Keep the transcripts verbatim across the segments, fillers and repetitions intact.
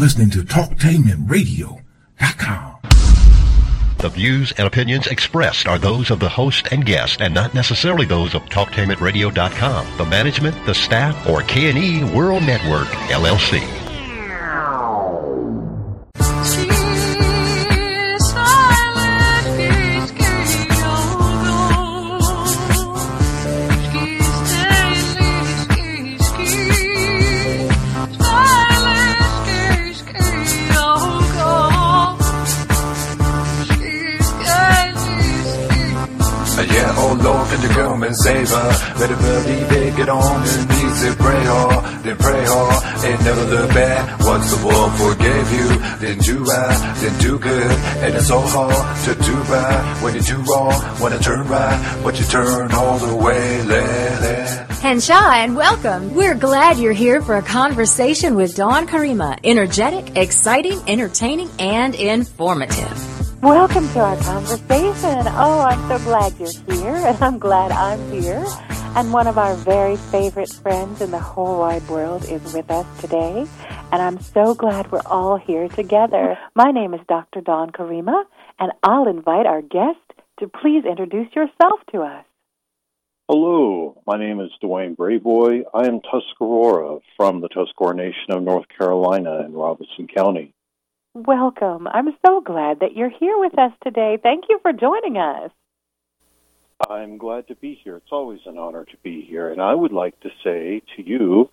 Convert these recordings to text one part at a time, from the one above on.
listening to talktainment radio dot com. The views and opinions expressed are those of the host and guest and not necessarily those of talktainment radio dot com, the management, the staff, or K and E World Network, L L C. To come and save her. Better believe it, get on your knees and pray hard, then pray hard, and never look back. Once the world forgave you, then do right, then do good. And it's so hard to do right when you do wrong, when you turn right, but you turn all the way. Let it. Henshaw, and welcome. We're glad you're here for a conversation with Dawn Karima. Energetic, exciting, entertaining, and informative. Welcome to our conversation. Oh, I'm so glad you're here, and I'm glad I'm here. And one of our very favorite friends in the whole wide world is with us today, and I'm so glad we're all here together. My name is Doctor Dawn Karima, and I'll invite our guest to please introduce yourself to us. Hello, my name is Dwayne Brayboy. I am Tuscarora from the Tuscarora Nation of North Carolina in Robeson County. Welcome. I'm so glad that you're here with us today. Thank you for joining us. I'm glad to be here. It's always an honor to be here. And I would like to say to you,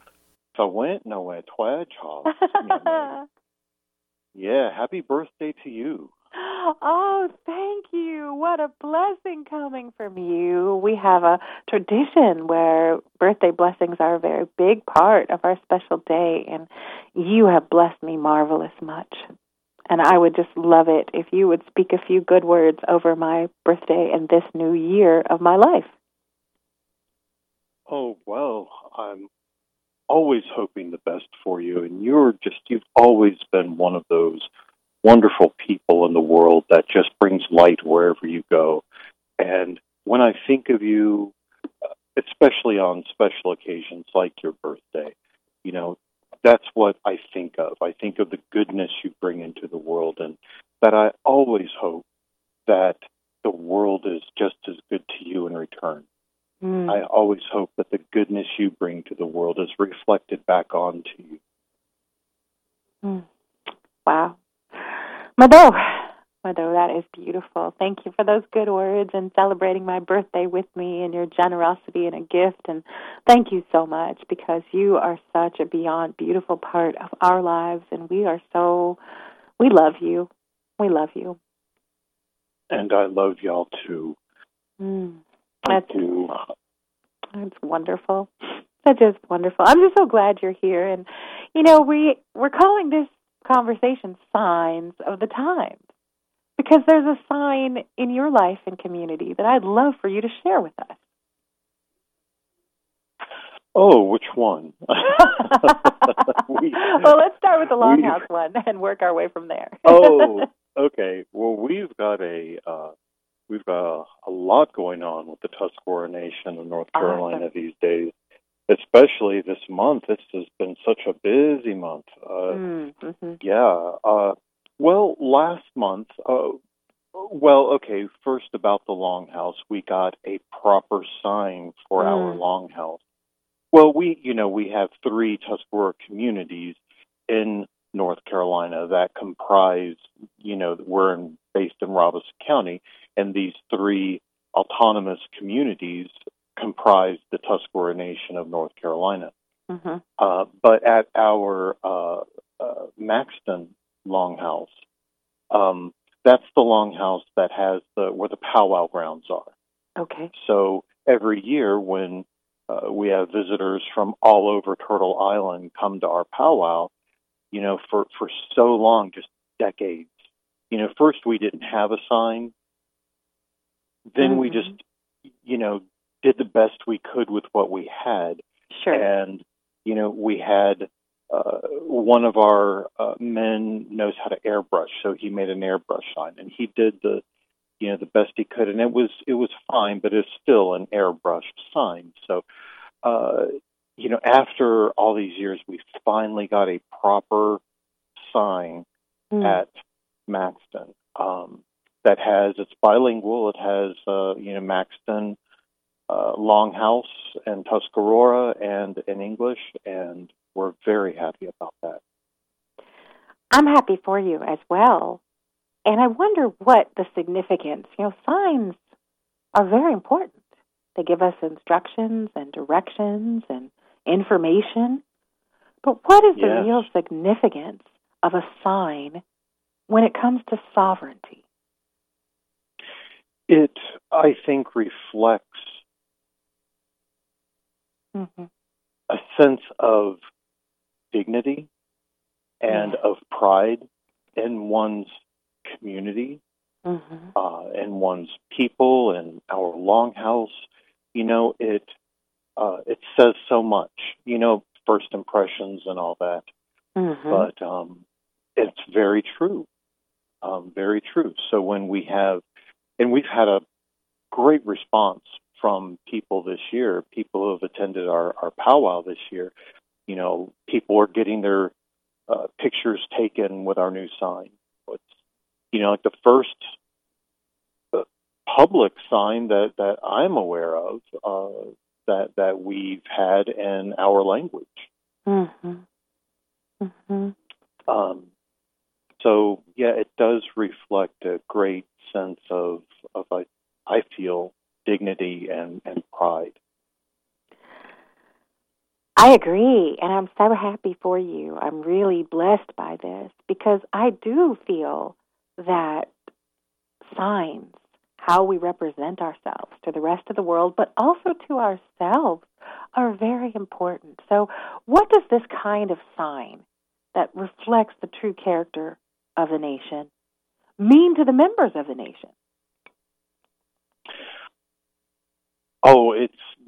yeah, happy birthday to you. Oh, thank you. What a blessing coming from you. We have a tradition where birthday blessings are a very big part of our special day, and you have blessed me marvelous much. And I would just love it if you would speak a few good words over my birthday and this new year of my life. Oh, well, I'm always hoping the best for you. And you're just, you've always been one of those wonderful people in the world that just brings light wherever you go. And when I think of you, especially on special occasions like your birthday, you know, that's what I think of. I think of the goodness you bring into the world, and that I always hope that the world is just as good to you in return. Mm. I always hope that the goodness you bring to the world is reflected back onto you. Mm. Wow. Mado, Mado, that is beautiful. Thank you for those good words and celebrating my birthday with me and your generosity and a gift. And thank you so much, because you are such a beyond beautiful part of our lives, and we are so, we love you. We love you. And I love y'all too. Mm, that's, I do. That's wonderful. That is wonderful. I'm just so glad you're here. And, you know, we, we're calling this conversation Signs of the Times, because there's a sign in your life and community that I'd love for you to share with us. Oh, which one? we, well, let's start with the Longhouse one and work our way from there. Oh, okay. Well, we've got a uh, we've got a, a lot going on with the Tuscarora Nation of North Carolina awesome. These days. Especially this month. This has been such a busy month. Uh, mm-hmm. Yeah. Uh, well, last month, uh, well, okay, first about the Longhouse, we got a proper sign for mm. our Longhouse. Well, we, you know, we have three Tuscarora communities in North Carolina that comprise, you know, we're in, based in Robeson County, and these three autonomous communities comprise the Tuscarora Nation of North Carolina. Mm-hmm. Uh, but at our uh, uh, Maxton Longhouse, um, that's the Longhouse that has the where the powwow grounds are. Okay. So every year when uh, we have visitors from all over Turtle Island come to our powwow, you know, for, for so long, just decades. You know, first we didn't have a sign. Then mm-hmm. we just, you know, did the best we could with what we had. Sure. And, you know, we had uh, one of our uh, men knows how to airbrush, so he made an airbrush sign, and he did the, you know, the best he could, and it was it was fine, but it's still an airbrushed sign. So, uh, you know, after all these years, we finally got a proper sign Mm. at Maxton um, that has, it's bilingual. It has, uh, you know, Maxton, uh, Longhouse, and Tuscarora, and in English, and we're very happy about that. I'm happy for you as well. And I wonder what the significance, you know, signs are very important. They give us instructions and directions and information. But what is the Yes. real significance of a sign when it comes to sovereignty? It, I think, reflects Mm-hmm. a sense of dignity and Yeah. of pride in one's community, Mm-hmm. uh, in one's people, and our longhouse. You know, it uh, it says so much. You know, first impressions and all that, Mm-hmm. but um, it's very true, um, very true. So when we have, and we've had a great response from people this year, people who have attended our, our powwow this year. You know, people are getting their uh, pictures taken with our new sign. It's, you know, like the first uh, public sign that, that I'm aware of uh, that that we've had in our language. Mm-hmm. Mm-hmm. Um, so yeah, it does reflect a great sense of of I, I feel dignity and, and pride. I agree, and I'm so happy for you. I'm really blessed by this because I do feel that signs, how we represent ourselves to the rest of the world, but also to ourselves, are very important. So what does this kind of sign that reflects the true character of the nation mean to the members of the nation? Oh, it's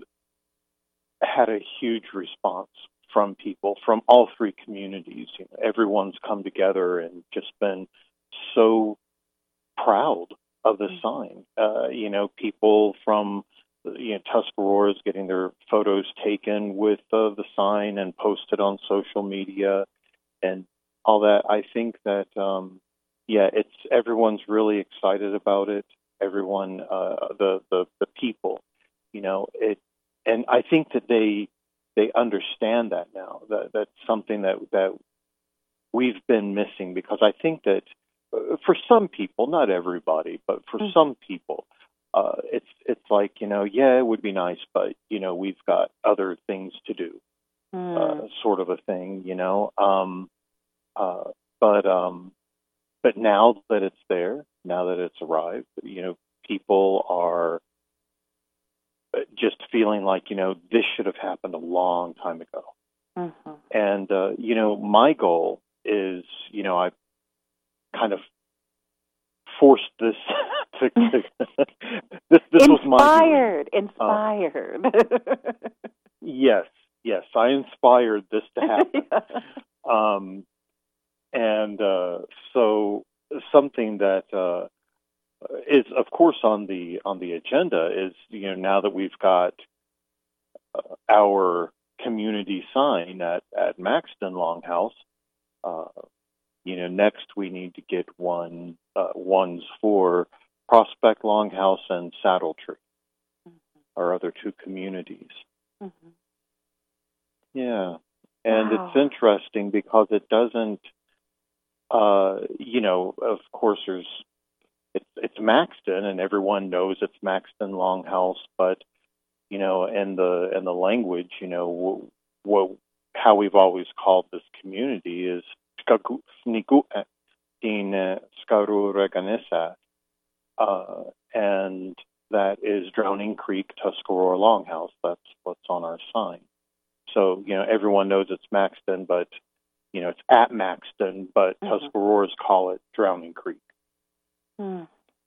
had a huge response from people from all three communities. You know, everyone's come together and just been so proud of the sign. Uh, you know, people from you know Tuscarora's getting their photos taken with uh, the sign and posted on social media and all that. I think that um, yeah, it's everyone's really excited about it. Everyone, uh, the the the people. You know, it, and I think that they they understand that now. That that's something that that we've been missing because I think that uh, for some people, not everybody, but for mm-hmm. some people, uh, it's it's like you know, yeah, it would be nice, but you know, we've got other things to do, mm. uh, sort of a thing, you know. Um, uh, but um, but now that it's there, now that it's arrived, you know, people are just feeling like, you know, this should have happened a long time ago. Mm-hmm. And, uh, you know, my goal is, you know, I kind of forced this to, to this, this was my Inspired, inspired. Uh, yes, yes, I inspired this to happen. yeah. Um, and uh, so something that, uh, is of course on the on the agenda is you know now that we've got uh, our community sign at, at Maxton Longhouse, uh, you know next we need to get one uh, ones for Prospect Longhouse and Saddle Tree, mm-hmm. our other two communities. Mm-hmm. Yeah, and wow. It's interesting because it doesn't, uh, you know, of course there's. It's, it's Maxton, and everyone knows it's Maxton Longhouse. But you know, in the in the language, you know, what how we've always called this community is Skagu'snigu'et in Skarureganissa, uh and that is Drowning Creek Tuscarora Longhouse. That's what's on our sign. So you know, everyone knows it's Maxton, but you know, it's at Maxton, but mm-hmm. Tuscaroras call it Drowning Creek. Hmm.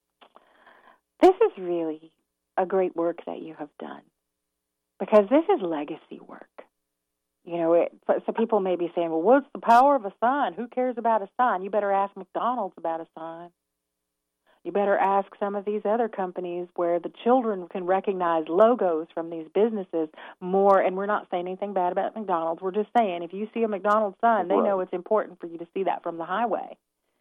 This is really a great work that you have done because this is legacy work. You know, it, so people may be saying, well, what's the power of a sign? Who cares about a sign? You better ask McDonald's about a sign. You better ask some of these other companies where the children can recognize logos from these businesses more. And we're not saying anything bad about McDonald's. We're just saying if you see a McDonald's sign, they right. know it's important for you to see that from the highway.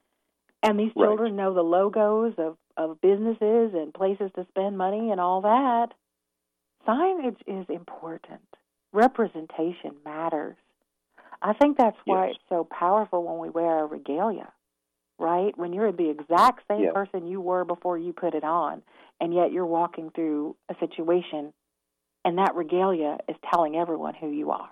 And these Right. children know the logos of, of businesses and places to spend money and all that. Signage is important. Representation matters. I think that's why Yes. it's so powerful when we wear our regalia, right? When you're the exact same Yes. person you were before you put it on, and yet you're walking through a situation, and that regalia is telling everyone who you are,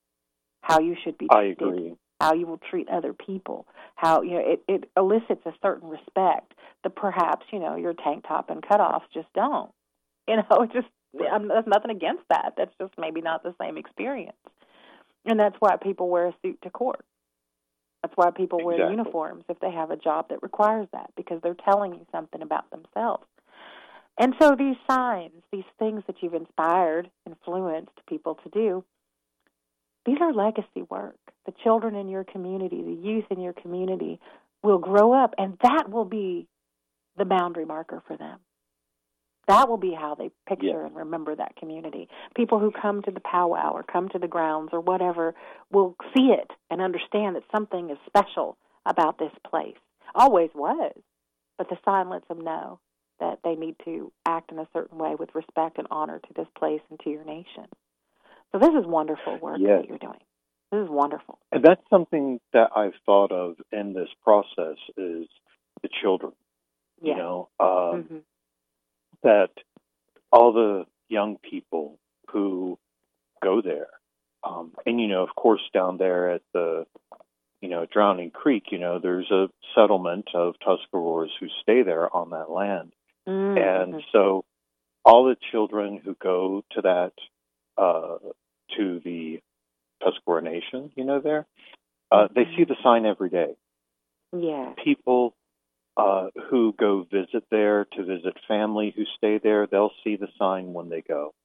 how you should be I treated, agree. how you will treat other people, how, you know, it, it elicits a certain respect that perhaps, you know, your tank top and cutoffs just don't. You know, it just, I'm, there's nothing against that. That's just maybe not the same experience. And that's why people wear a suit to court. That's why people wear Exactly. uniforms if they have a job that requires that, because they're telling you something about themselves. And so these signs, these things that you've inspired, influenced people to do, these are legacy work. The children in your community, the youth in your community will grow up, and that will be the boundary marker for them. That will be how they picture Yeah. and remember that community. People who come to the powwow or come to the grounds or whatever will see it and understand that something is special about this place. Always was, but the sign lets them know that they need to act in a certain way with respect and honor to this place and to your nation. So this is wonderful work Yes. that you're doing. This is wonderful. And that's something that I've thought of in this process is the children. Yes. You know, um, Mm-hmm. that all the young people who go there, um, and, you know, of course, down there at the, you know, Drowning Creek, you know, there's a settlement of Tuscaroras who stay there on that land. Mm-hmm. And so all the children who go to that, uh, to the Tuscarora Nation, you know, there, uh, they see the sign every day. Yes. People uh, who go visit there to visit family who stay there, they'll see the sign when they go.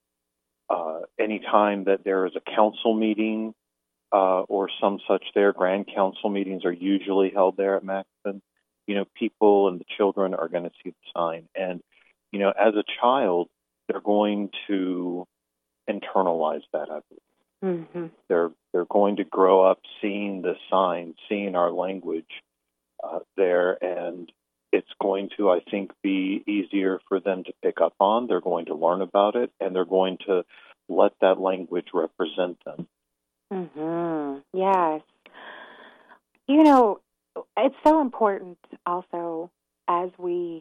Uh, anytime that there is a council meeting uh, or some such there, grand council meetings are usually held there at Maxton. You know, people and the children are going to see the sign. And, you know, as a child, they're going to internalize that, I believe. Mm-hmm. They're, they're going to grow up seeing the sign, seeing our language uh, there, and it's going to, I think, be easier for them to pick up on. They're going to learn about it, and they're going to let that language represent them. Mm-hmm. Yes. You know, it's so important also as we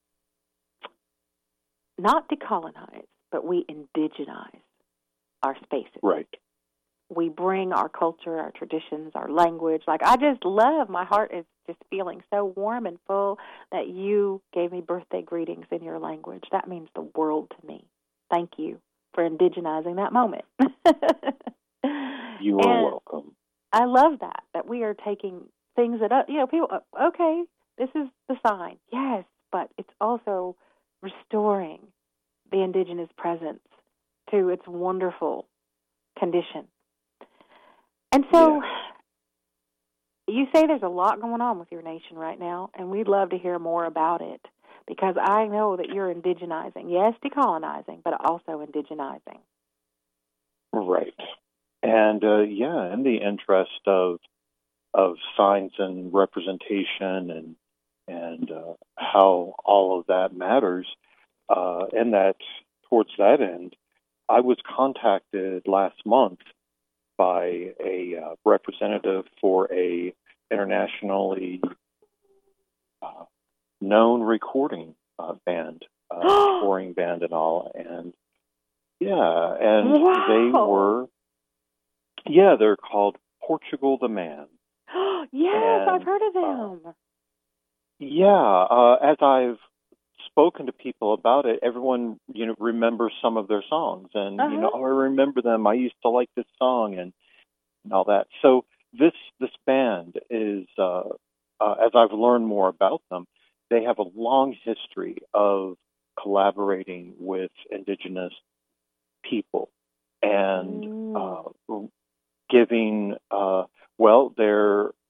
not decolonize, but we indigenize our spaces. Right. We bring our culture, our traditions, our language. Like, I just love, my heart is just feeling so warm and full that you gave me birthday greetings in your language. That means the world to me. Thank you for indigenizing that moment. You are and welcome. I love that, that we are taking things that, you know, people, okay, this is the sign. Yes, but it's also restoring the indigenous presence to its wonderful condition. And so Yes. you say there's a lot going on with your nation right now, and we'd love to hear more about it, because I know that you're indigenizing. Yes, decolonizing, but also indigenizing. Right. And, uh, yeah, in the interest of of signs and representation and and uh, how all of that matters, uh, and that towards that end, I was contacted last month by a uh, representative for a internationally uh, known recording uh, band, uh, touring band and all, and yeah, and Wow. they were, yeah, they're called Portugal the Man. Yes, And, I've heard of them. Uh, yeah, uh, as I've spoken to people about it, everyone, you know, remembers some of their songs, and Uh-huh. you know, oh, I remember them. I used to like this song, and, and all that. So this this band is, uh, uh, as I've learned more about them, they have a long history of collaborating with indigenous people and Mm. uh, giving. Uh, well, they're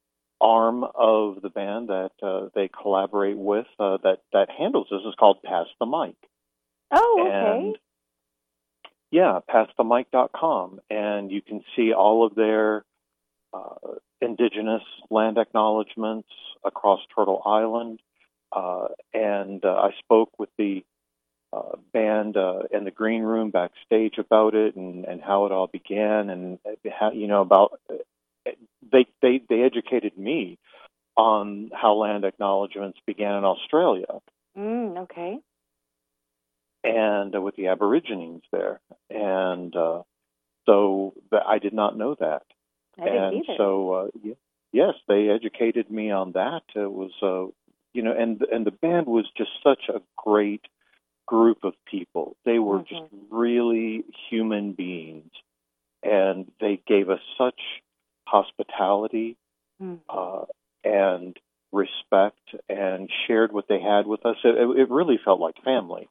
arm of the band that uh, they collaborate with uh, that that handles this is called Pass the Mic. Oh, okay. And yeah, pass the mic dot com, and you can see all of their uh, indigenous land acknowledgments across Turtle Island. Uh, and uh, I spoke with the uh, band uh, in the green room backstage about it and, and how it all began, and how, you know, about they they they educated me on how land acknowledgments began in Australia. Mm, okay. And uh, with the Aborigines there, and uh, so the, I did not know that. I didn't and either. so uh, y- yes, they educated me on that. It was, uh, you know, and and the band was just such a great group of people. They were Mm-hmm. just really human beings, and they gave us such hospitality Mm-hmm. uh, and respect, and shared what they had with us. It, it really felt like family.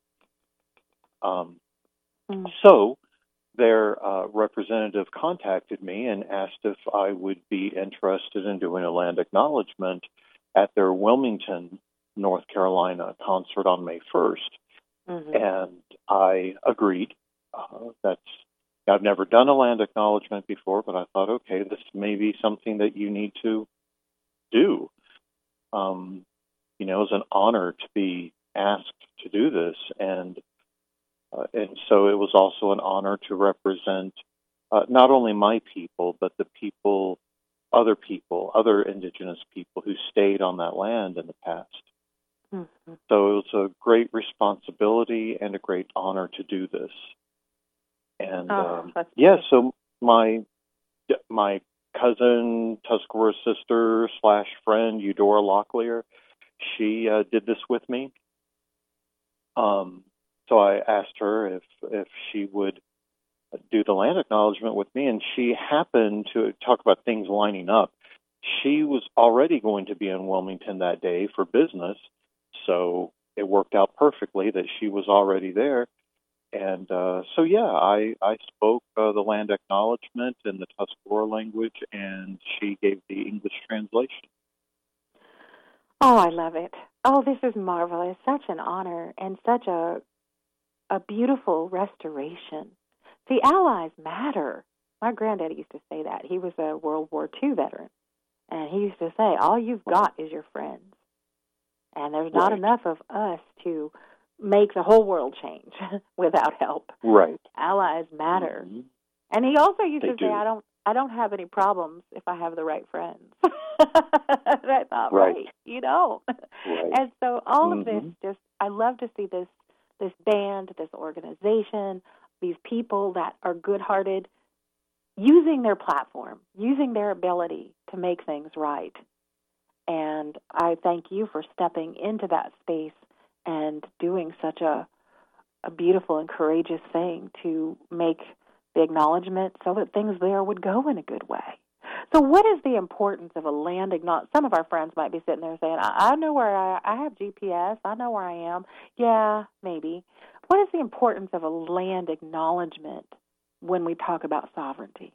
Um, Mm-hmm. so their uh, representative contacted me and asked if I would be interested in doing a land acknowledgement at their Wilmington, North Carolina concert on May first. Mm-hmm. And I agreed. Uh, that's I've never done a land acknowledgement before, but I thought, okay, this may be something that you need to do. Um, you know, it's an honor to be asked to do this, and Uh, and so it was also an honor to represent uh, not only my people, but the people, other people, other indigenous people who stayed on that land in the past. Mm-hmm. So it was a great responsibility and a great honor to do this. And Oh, um, that's yeah, beautiful. so my my cousin, Tuscarora sister slash friend, Eudora Locklear, she uh, did this with me. Um, So I asked her if if she would do the land acknowledgement with me, and she happened to talk about things lining up. She was already going to be in Wilmington that day for business, so it worked out perfectly that she was already there. And uh, so, yeah, I, I spoke uh, the land acknowledgement in the Tuscarora language, and she gave the English translation. Oh, I love it. Oh, this is marvelous. Such an honor and such a a beautiful restoration. The allies matter. My granddaddy used to say that. He was a World War Two veteran. And he used to say, all you've got is your friends. And there's not Right. enough of us to make the whole world change without help. Right. Allies matter. Mm-hmm. And he also used They to say, do. I don't I don't have any problems if I have the right friends. And I thought, Right. right, you know. Right. And so all of this Mhm. just, I love to see this this band, this organization, these people that are good-hearted, using their platform, using their ability to make things right. And I thank you for stepping into that space and doing such a, a beautiful and courageous thing to make the acknowledgement so that things there would go in a good way. So what is the importance of a land acknowledgement? Some of our friends might be sitting there saying, I, I know where I, I have G P S. I know where I am. Yeah, maybe. What is the importance of a land acknowledgement when we talk about sovereignty?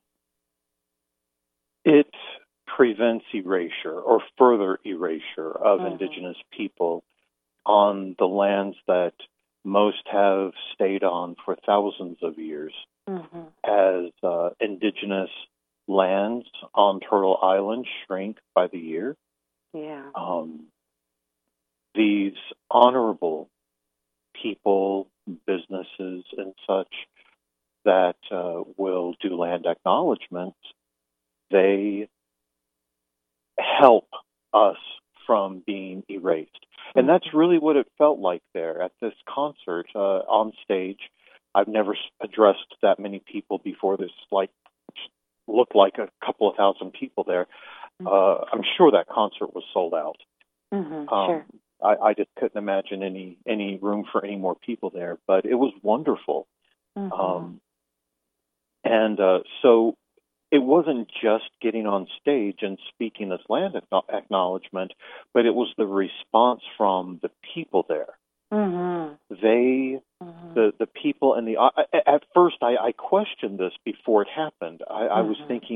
It prevents erasure or further erasure of Mhm. indigenous people on the lands that most have stayed on for thousands of years Mm-hmm. as uh, indigenous lands on Turtle Island shrink by the year. Yeah. Um, these honorable people, businesses, and such that uh, will do land acknowledgments, they help us from being erased. And that's really what it felt like there at this concert uh, on stage. I've never s- addressed that many people before. This like looked like a couple of thousand people there. Uh, I'm sure that concert was sold out. Mm-hmm. Um, Sure. I, I just couldn't imagine any any room for any more people there, but it was wonderful. Mm-hmm. Um, and uh, so it wasn't just getting on stage and speaking this land acknow- acknowledgement, but it was the response from the people there. Mm-hmm. They, Mm-hmm. the the people, and the uh, at first I, I questioned this before it happened. I, I was Mhm. thinking,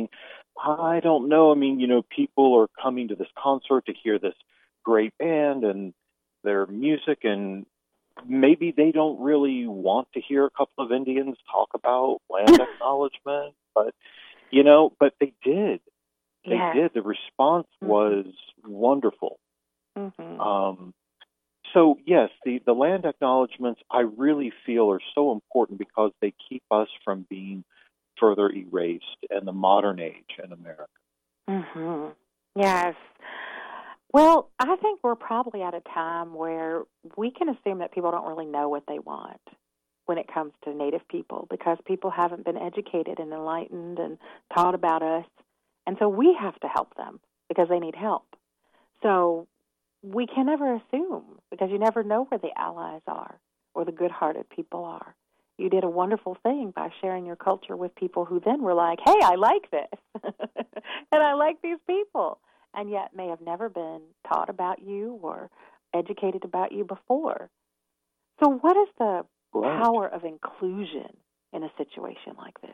I don't know. I mean, you know, people are coming to this concert to hear this great band and their music, and maybe they don't really want to hear a couple of Indians talk about land acknowledgement, but, you know, but they did. They Yes. did. The response was wonderful. Mm-hmm. Um, so, yes, the, the land acknowledgments I really feel are so important because they keep us from being further erased in the modern age in America. Mm-hmm. Yes. Well, I think we're probably at a time where we can assume that people don't really know what they want when it comes to Native people because people haven't been educated and enlightened and taught about us. And so we have to help them because they need help. So we can never assume because you never know where the allies are or the good-hearted people are. You did a wonderful thing by sharing your culture with people who then were like, hey, I like this, and I like these people, and yet may have never been taught about you or educated about you before. So what is the Right. power of inclusion in a situation like this?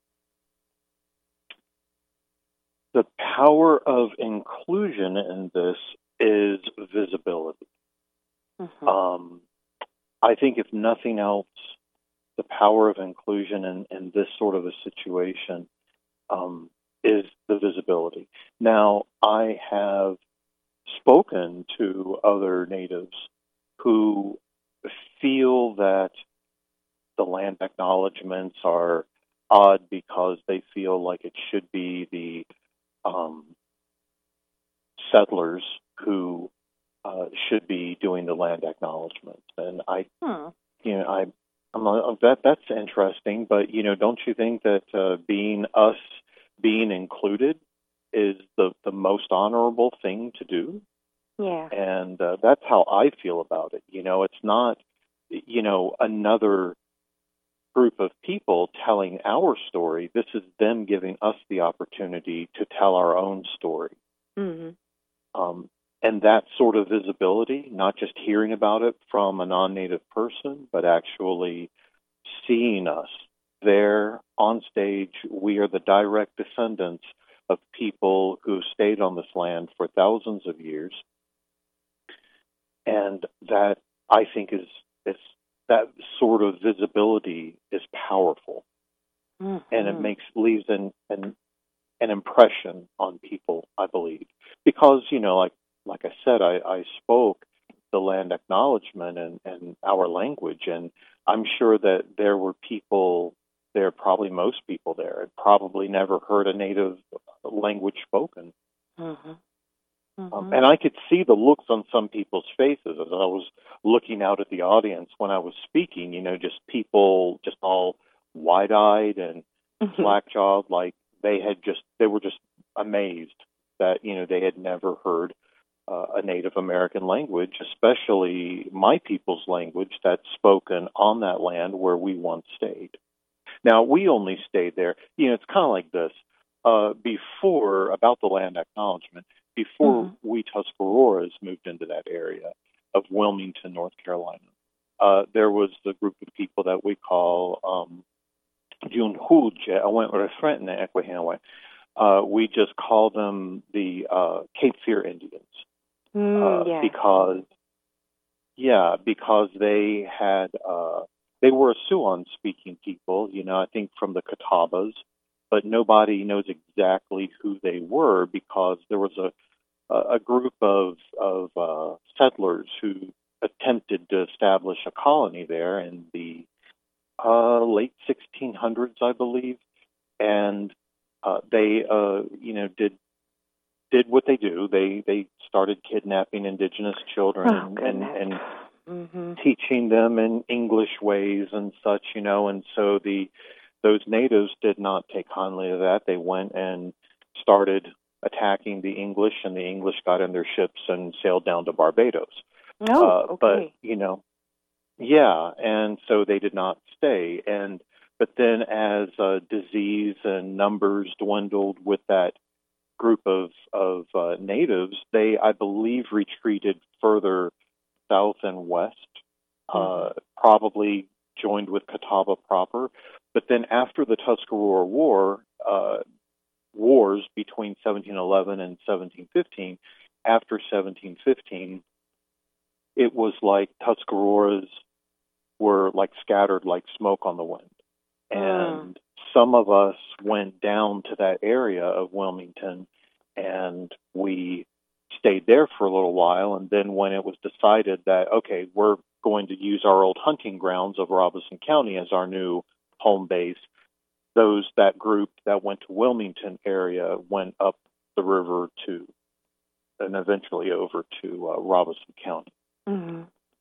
The power of inclusion in this is visibility. Mm-hmm. Um, I think, if nothing else, the power of inclusion in, in this sort of a situation um, is the visibility. Now, I have spoken to other natives who feel that the land acknowledgments are odd because they feel like it should be the um, settlers who uh, should be doing the land acknowledgments. And I, Hmm. you know, I, I'm like, that that's interesting. But you know, don't you think that uh, being us, being included, is the the most honorable thing to do? Yeah. And uh, that's how I feel about it. You know, it's not, you know, another group of people telling our story. This is them giving us the opportunity to tell our own story. Mm-hmm. Um, and that sort of visibility, not just hearing about it from a non-native person, but actually seeing us there on stage. We are the direct descendants of people who stayed on this land for thousands of years. And that, I think, is, is that sort of visibility is powerful. Mm-hmm. And it makes leaves an, an an impression on people, I believe, because you know, like like I said, I, I spoke the land acknowledgement and, and our language, and I'm sure that there were people there, probably most people there, had probably never heard a native language spoken. Mm-hmm. Mm-hmm. Um, and I could see the looks on some people's faces as I was looking out at the audience when I was speaking. You know, just people just all wide-eyed and Mm-hmm. slack-jawed, like they had just they were just amazed that you know they had never heard uh, a Native American language, especially my people's language that's spoken on that land where we once stayed. Now, we only stayed there. You know, it's kind of like this. Uh, before, about the land acknowledgement, before Mm-hmm. we Tuscaroras moved into that area of Wilmington, North Carolina, uh, there was the group of people that we call um, Junhuj, uh, we just call them the uh, Cape Fear Indians. Mm, Uh, yeah. because, yeah, because they had, uh, they were a Siouan-speaking people, you know, I think from the Catawbas, but nobody knows exactly who they were because there was a a group of of uh, settlers who attempted to establish a colony there in the uh, late sixteen hundreds, I believe, and uh, they, uh, you know, did did what they do. They they started kidnapping indigenous children Oh, and, and, goodness. and Mm-hmm. teaching them in English ways and such, you know. And so the those natives did not take kindly to that. They went and started attacking the English, and the English got in their ships and sailed down to Barbados. Oh, Uh, okay. But you know, yeah, and so they did not stay. And but then, as uh, disease and numbers dwindled with that group of of uh, natives, they, I believe, retreated further south and west, uh, Mm-hmm. probably joined with Catawba proper. But then, after the Tuscarora War, uh, wars between seventeen eleven and seventeen fifteen. After seventeen fifteen, it was like Tuscaroras were like scattered like smoke on the wind. And mm. some of us went down to that area of Wilmington, and we stayed there for a little while. And then when it was decided that, okay, we're going to use our old hunting grounds of Robeson County as our new home base, those that group that went to Wilmington area went up the river to, and eventually over to uh, Robeson County. Mm-hmm.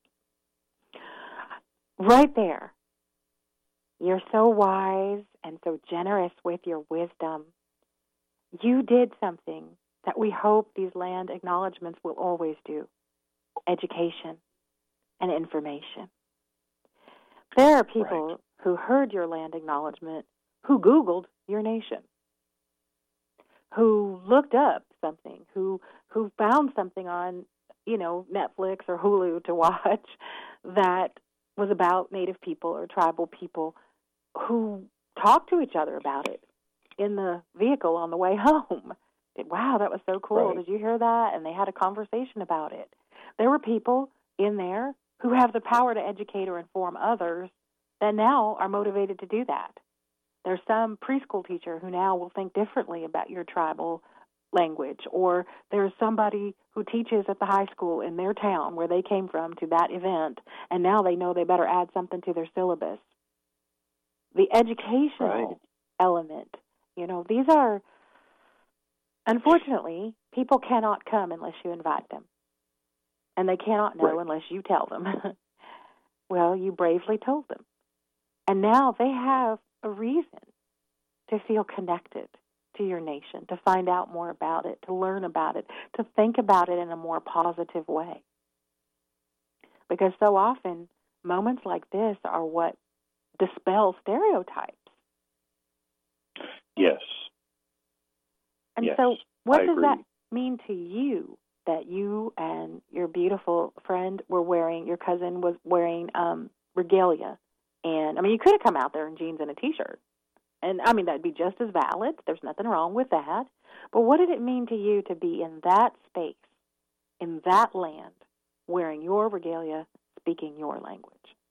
Right there. You're so wise and so generous with your wisdom. You did something that we hope these land acknowledgments will always do: education and information. There are people right. who heard your land acknowledgement, who Googled your nation, who looked up something, who who found something on, you know, Netflix or Hulu to watch that was about Native people or tribal people, who talked to each other about it in the vehicle on the way home. Wow, that was so cool. Right. Did you hear that? And they had a conversation about it. There were people in there who have the power to educate or inform others that now are motivated to do that. There's some preschool teacher who now will think differently about your tribal language, or there's somebody who teaches at the high school in their town where they came from to that event, and now they know they better add something to their syllabus. The educational right. element, you know, these are, unfortunately, people cannot come unless you invite them, and they cannot know right. unless you tell them. Well, you bravely told them, and now they have a reason to feel connected to your nation, to find out more about it, to learn about it, to think about it in a more positive way. Because so often, moments like this are what dispel stereotypes. Yes. And yes, so what I does agree. that mean to you that you and your beautiful friend were wearing, your cousin was wearing um, regalia? And, I mean, you could have come out there in jeans and a T-shirt. And, I mean, that would be just as valid. There's nothing wrong with that. But what did it mean to you to be in that space, in that land, wearing your regalia, speaking your language?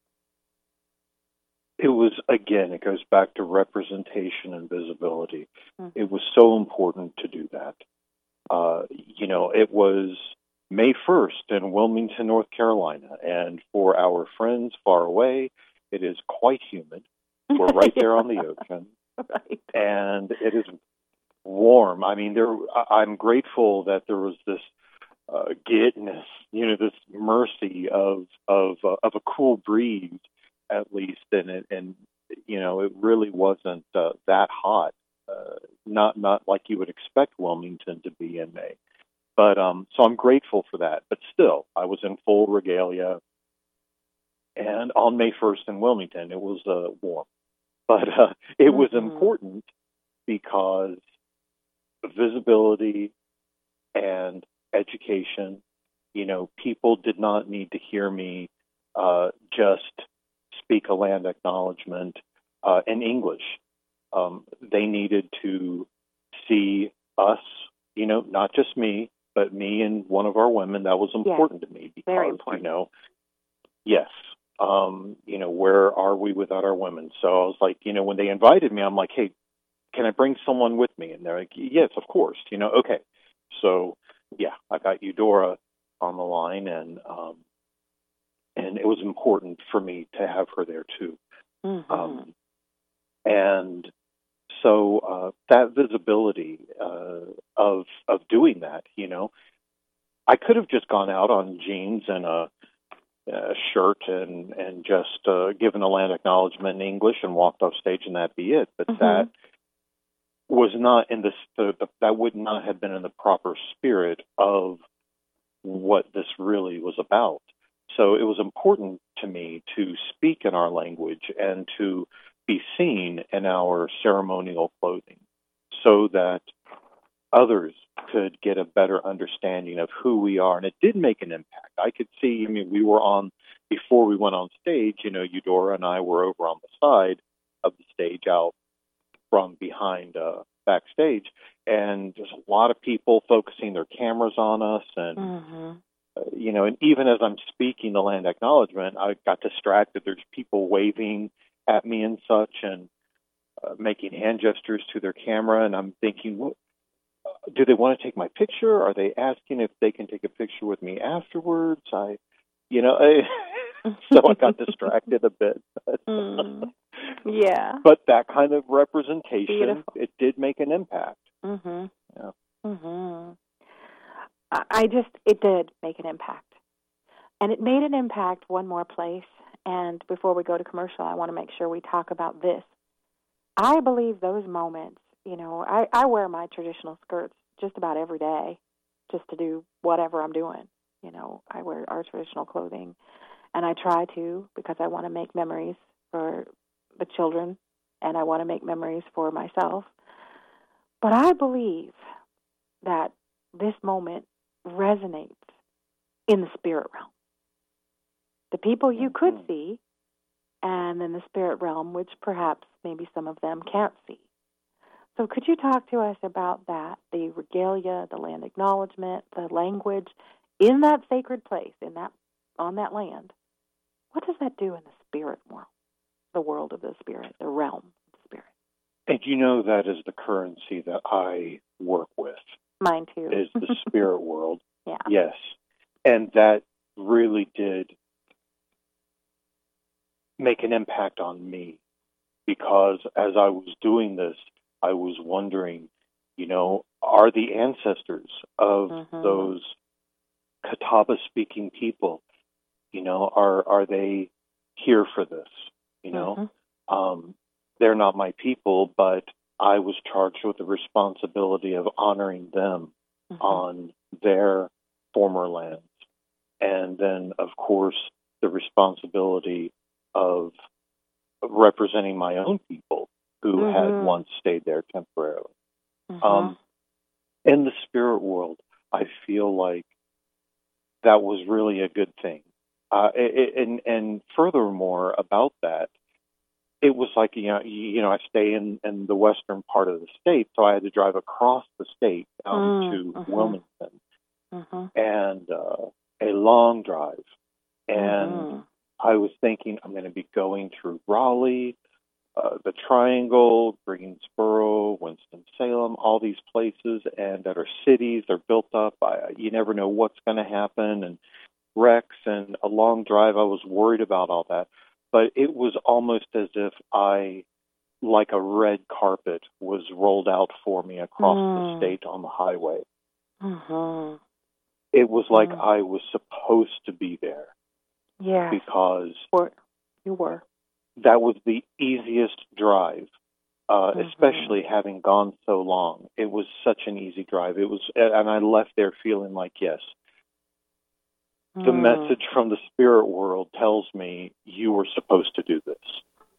It was, again, it goes back to representation and visibility. Mm-hmm. It was so important to do that. Uh, you know, it was May first in Wilmington, North Carolina. And for our friends far away, it is quite humid. We're right there on the ocean. Right. And it is warm. I mean, there. I'm grateful that there was this uh, giddiness, you know, this mercy of of uh, of a cool breeze, at least, and it, and you know, it really wasn't uh, that hot. Uh, not not like you would expect Wilmington to be in May. But um, so I'm grateful for that. But still, I was in full regalia, and on May first in Wilmington, it was uh, warm. But uh, it mm-hmm. was important because visibility and education, you know, people did not need to hear me uh, just speak a land acknowledgement uh, in English. Um, they needed to see us, you know, not just me, but me and one of our women. That was important yes. to me because, Very important. you know, yes. Um, you know, where are we without our women? So I was like, you know, when they invited me, I'm like, hey, can I bring someone with me? And they're like, yes, of course. You know, okay. So, yeah, I got Eudora on the line, and um, and it was important for me to have her there too. Mm-hmm. Um, and so uh, that visibility uh, of of doing that, you know, I could have just gone out on jeans and a Uh, shirt and and just uh, given a land acknowledgement in English and walked off stage and that be it. But mm-hmm. that was not in the, the, the that would not have been in the proper spirit of what this really was about. So it was important to me to speak in our language and to be seen in our ceremonial clothing, so that others could get a better understanding of who we are. And it did make an impact. I could see, I mean, we were on, before we went on stage, you know, Eudora and I were over on the side of the stage out from behind uh, backstage. and there's a lot of people focusing their cameras on us, and Mm-hmm. uh, you know, and even as I'm speaking the land acknowledgement, I got distracted. There's people waving at me and such, and uh, making hand gestures to their camera, and I'm thinking, what? Do they want to take my picture? Are they asking if they can take a picture with me afterwards? I, you know, I, so I got distracted a bit. Mm. Yeah. But that kind of representation, Beautiful. it did make an impact. Mhm. Yeah. Mhm. I I just it did make an impact, and it made an impact one more place. And before we go to commercial, I want to make sure we talk about this. I believe those moments. You know, I, I wear my traditional skirts just about every day just to do whatever I'm doing. You know, I wear our traditional clothing, and I try to because I want to make memories for the children, and I want to make memories for myself. But I believe that this moment resonates in the spirit realm. The people you could see, and in the spirit realm, which perhaps maybe some of them can't see. So could you talk to us about that, the regalia, the land acknowledgement, the language in that sacred place, in that on that land? What does that do in the spirit world, the world of the spirit, the realm of the spirit? And you know that is the currency that I work with. Mine too. Is the spirit world. Yeah. Yes. And that really did make an impact on me, because as I was doing this, I was wondering, you know, are the ancestors of Mhm. those Catawba-speaking people, you know, are are they here for this? You know, Mhm. um, they're not my people, but I was charged with the responsibility of honoring them Mhm. on their former lands. And then, of course, the responsibility of representing my own people who Mhm. had once stayed there temporarily. Mhm. Um, in the spirit world, I feel like that was really a good thing. Uh, it, and, and furthermore, about that, it was like, you know, you know, I stay in, in the western part of the state, so I had to drive across the state down Mm, to mhm. Wilmington, Mhm. and uh, a long drive. And Mhm. I was thinking, I'm going to be going through Raleigh, uh, the Triangle, Greensboro, Winston-Salem, all these places, and that are cities. They're built up. I, you never know what's going to happen, and wrecks and a long drive. I was worried about all that. But it was almost as if I, like a red carpet, was rolled out for me across Mm. the state on the highway. Mhm. It was like Mm. I was supposed to be there, Yeah. because Were. You were. that was the easiest drive, uh, Mhm. especially having gone so long. It was such an easy drive. It was, and I left there feeling like, yes, the Mm. message from the spirit world tells me you were supposed to do this.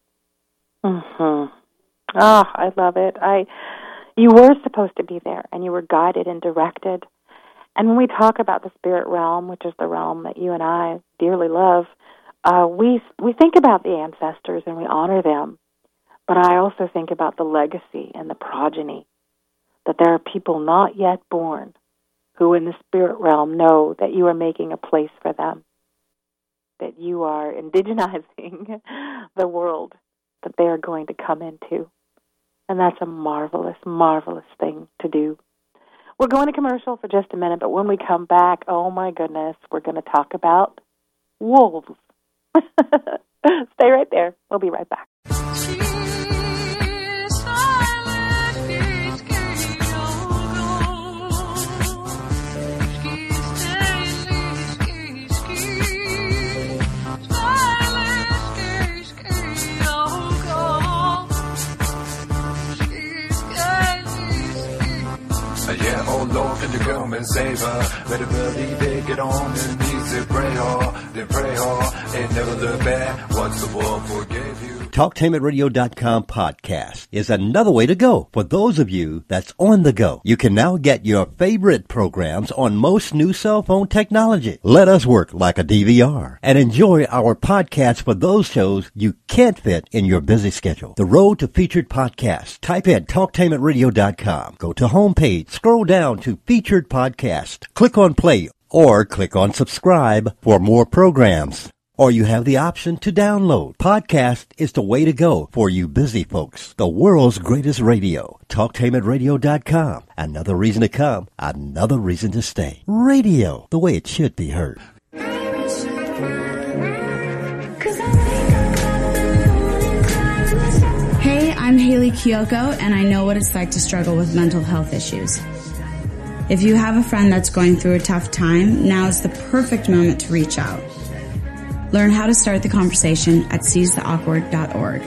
Mhm. Oh, I love it. I, you were supposed to be there, and you were guided and directed. And when we talk about the spirit realm, which is the realm that you and I dearly love, uh, we we think about the ancestors and we honor them. But I also think about the legacy and the progeny, that there are people not yet born who in the spirit realm know that you are making a place for them, that you are indigenizing the world that they are going to come into. And that's a marvelous, marvelous thing to do. We're going to commercial for just a minute, but when we come back, oh my goodness, we're going to talk about wolves. Stay right there. We'll be right back. Yeah, oh Lord, can you come and save her? Better believe it. they get on their knees, they pray hard, they pray hard, and never look back once the world forgave you. Talktainment Radio dot com podcast is another way to go for those of you that's on the go. You can now get your favorite programs on most new cell phone technology. Let us work like a D V R and enjoy our podcast for those shows you can't fit in your busy schedule. The road to featured podcasts. Type in Talktainment Radio dot com. Go to homepage, scroll down to featured podcast, click on play or click on subscribe for more programs. Or you have the option to download. Podcast is the way to go for you busy folks. The world's greatest radio. Talktainment Radio dot com. Another reason to come. Another reason to stay. Radio, the way it should be heard. Hey, I'm Haley Kiyoko, and I know what it's like to struggle with mental health issues. If you have a friend that's going through a tough time, now is the perfect moment to reach out. Learn how to start the conversation at seize the awkward dot org.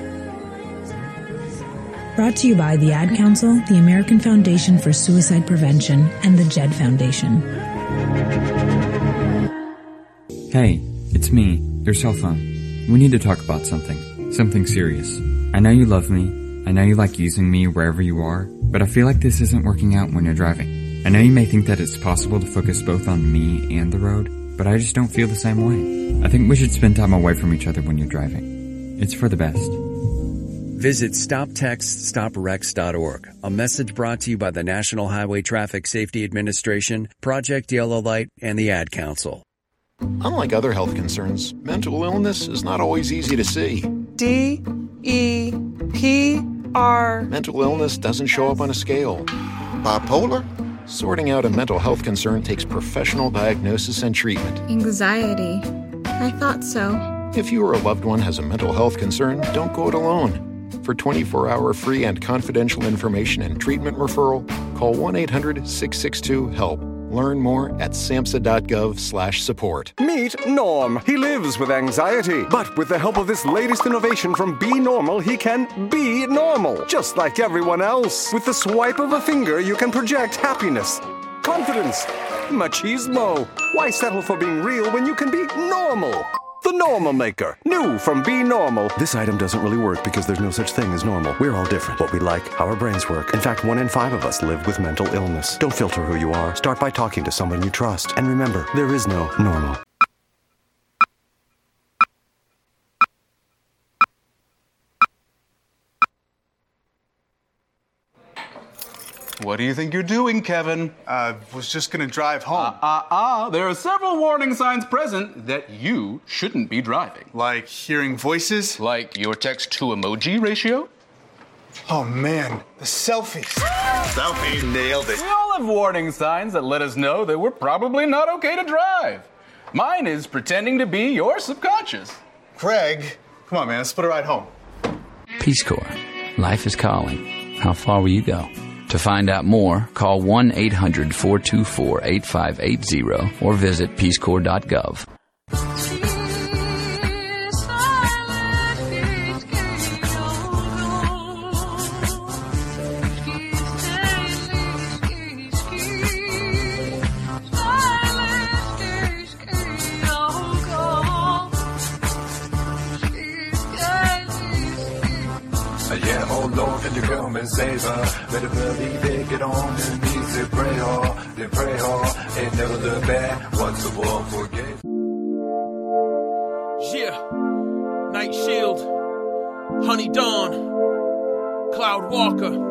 Brought to you by the Ad Council, the American Foundation for Suicide Prevention, and the Jed Foundation. Hey, it's me, your cell phone. We need to talk about something. Something serious. I know you love me. I know you like using me wherever you are, but I feel like this isn't working out when you're driving. I know you may think that it's possible to focus both on me and the road, but I just don't feel the same way. I think we should spend time away from each other when you're driving. It's for the best. Visit stop text stop wrecks dot org. A message brought to you by the National Highway Traffic Safety Administration, Project Yellow Light, and the Ad Council. Unlike other health concerns, mental illness is not always easy to see. D E P R Mental illness doesn't show up on a scale. Bipolar? Sorting out a mental health concern takes professional diagnosis and treatment. Anxiety. I thought so. If you or a loved one has a mental health concern, don't go it alone. For twenty-four hour free and confidential information and treatment referral, call one eight hundred six six two HELP. Learn more at samhsa dot gov slash support. Meet Norm. He lives with anxiety, but with the help of this latest innovation from Be Normal, he can be normal, just like everyone else. With the swipe of a finger, you can project happiness, confidence, machismo. Why settle for being real when you can be normal? The Normal Maker. New from Be Normal. This item doesn't really work because there's no such thing as normal. We're all different. What we like, how our brains work. In fact, one in five of us live with mental illness. Don't filter who you are. Start by talking to someone you trust. And remember, there is no normal. What do you think you're doing, Kevin? I uh, was just gonna drive home. Ah, ah, ah. There are several warning signs present that you shouldn't be driving. Like hearing voices? Like your text-to-emoji ratio? Oh, man. The selfies. Selfie. Nailed it. We all have warning signs that let us know that we're probably not okay to drive. Mine is pretending to be your subconscious. Craig, come on, man. Let's split a ride home. Peace Corps. Life is calling. How far will you go? To find out more, call one eight hundred four two four eight five eight zero or visit peace corps dot gov. Yeah, oh Lord, can you come and save her? Better believe it, get on their knees, they pray hard, they pray hard, and never look back once the world forgave. Yeah, Night Shield, Honey Dawn, Cloud Walker.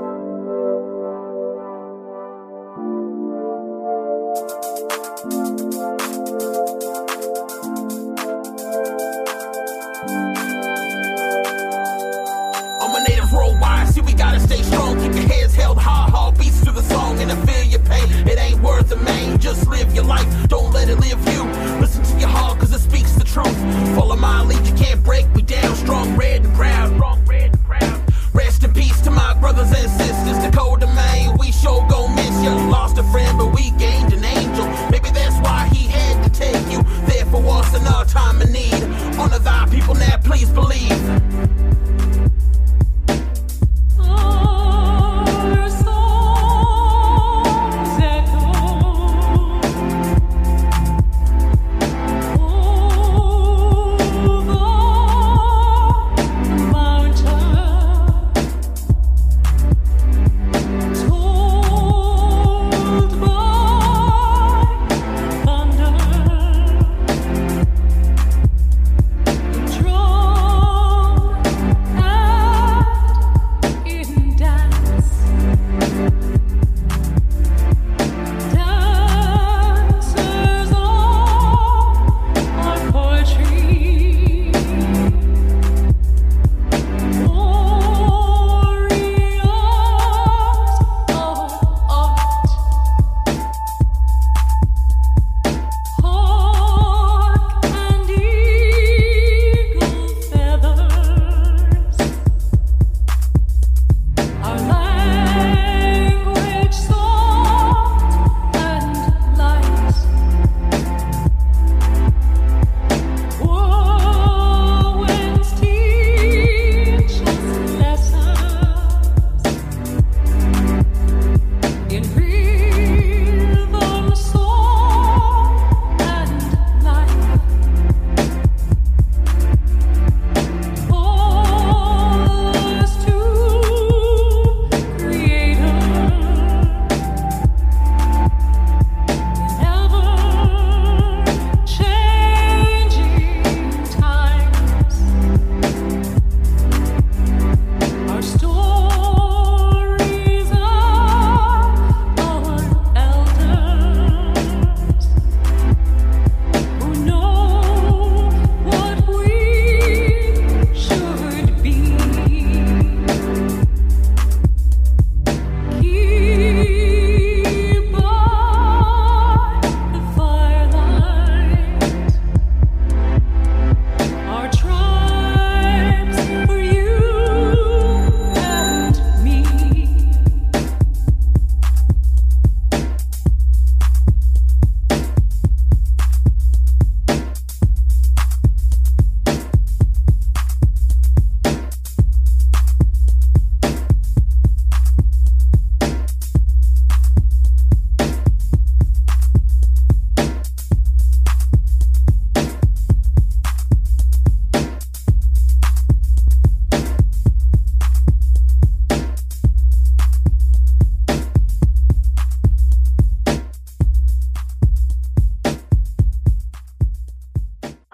See, we gotta stay strong, keep your heads held high, heart beats to the song, and I feel your pain. It ain't worth the main, just live your life, don't let it live you. Listen to your heart, cause it speaks the truth. Follow my lead, you can't break me down. Strong, red, and proud, strong, red, and proud. Rest in peace to my brothers and sisters, Dakota, Maine. We sure gon' miss you. Lost a friend, but we gained an angel. Maybe that's why he had to take you there for us in our time of need. Honor thy people now, please believe.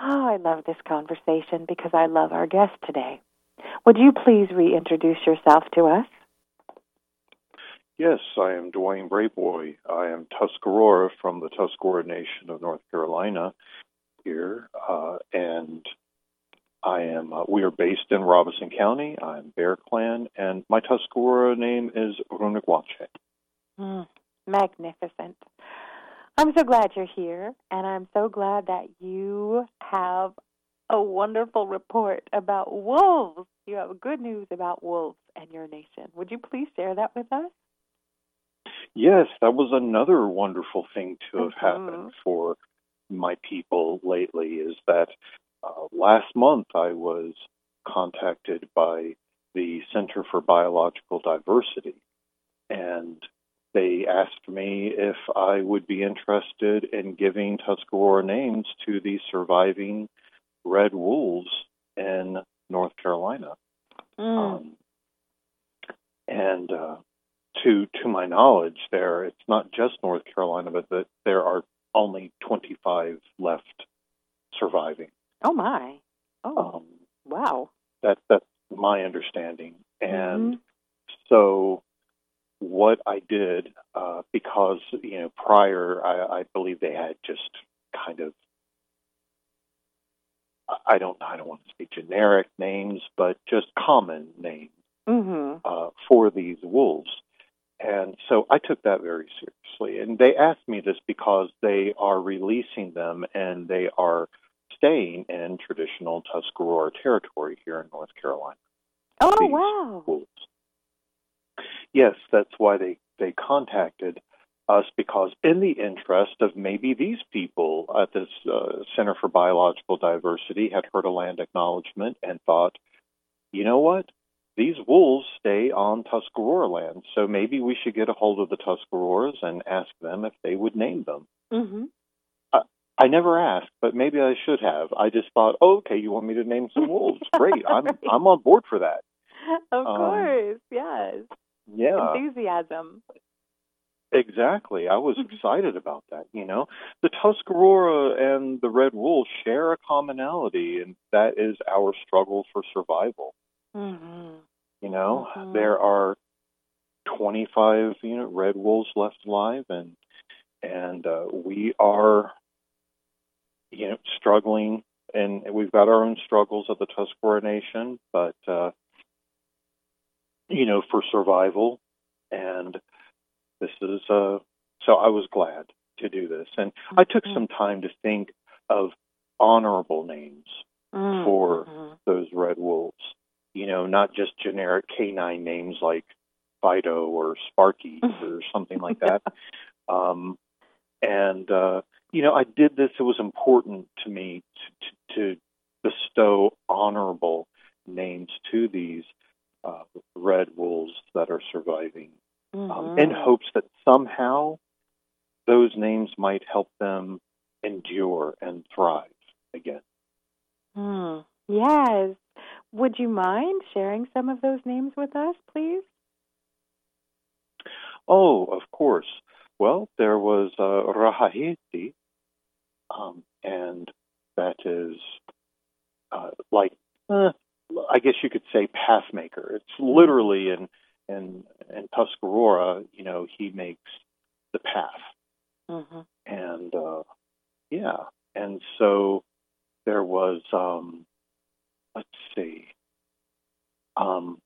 Oh, I love this conversation because I love our guest today. Would you please reintroduce yourself to us? Yes, I am Dwayne Brayboy. I am Tuscarora from the Tuscarora Nation of North Carolina here, uh, and I am. Uh, we are based in Robeson County. I'm Bear Clan, and my Tuscarora name is Runigwache. Mm, magnificent. I'm so glad you're here, and I'm so glad that you have a wonderful report about wolves. You have good news about wolves and your nation. Would you please share that with us? Yes, that was another wonderful thing to have Mm-hmm. happened for my people lately, is that uh, last month I was contacted by the Center for Biological Diversity, and they asked me if I would be interested in giving Tuscarora names to the surviving red wolves in North Carolina. Mm. Um, and uh, to to my knowledge, there it's not just North Carolina, but that there are only twenty-five left surviving. Oh, my. Oh, Um, wow. that that's my understanding, and Mhm. so what I did, uh, because you know prior, I, I believe they had just kind of, I don't I don't want to say generic names, but just common names Mm-hmm. uh, for these wolves. And so I took that very seriously. And they asked me this because they are releasing them and they are staying in traditional Tuscarora territory here in North Carolina. Oh, These wow. wolves. Yes, that's why they, they contacted us, because in the interest of maybe these people at this uh, Center for Biological Diversity had heard a land acknowledgement and thought, you know what? These wolves stay on Tuscarora land, so maybe we should get a hold of the Tuscaroras and ask them if they would name them. Mm-hmm. I, I never asked, but maybe I should have. I just thought, oh, okay, you want me to name some wolves? Great, I'm I'm on board for that. Of Um, course, yes. Yeah, Enthusiasm. exactly. I was excited about that. You know, the Tuscarora and the red wolves share a commonality, and that is our struggle for survival. Mm-hmm. You know, Mhm. there are twenty-five, you know, red wolves left alive, and and uh, we are, you know, struggling, and we've got our own struggles at the Tuscarora Nation, but uh, you know, for survival, and this is uh, so I was glad to do this, and I took some time to think of honorable names Mm-hmm. for those red wolves. You know, not just generic canine names like Fido or Sparky or something like that. Um, and, uh, you know, I did this. It was important to me to, to, to bestow honorable names to these uh, red wolves that are surviving, Mm-hmm. um, in hopes that somehow those names might help them endure and thrive again. Mm. Yes. Would you mind sharing some of those names with us, please? Oh, of course. Well, there was uh, Rahahiti, um, and that is uh, like, uh, I guess you could say pathmaker. It's literally in, in, in Tuscarora, you know, he makes the path. Mm-hmm. And, uh, yeah, and so there was, um, let's see, um,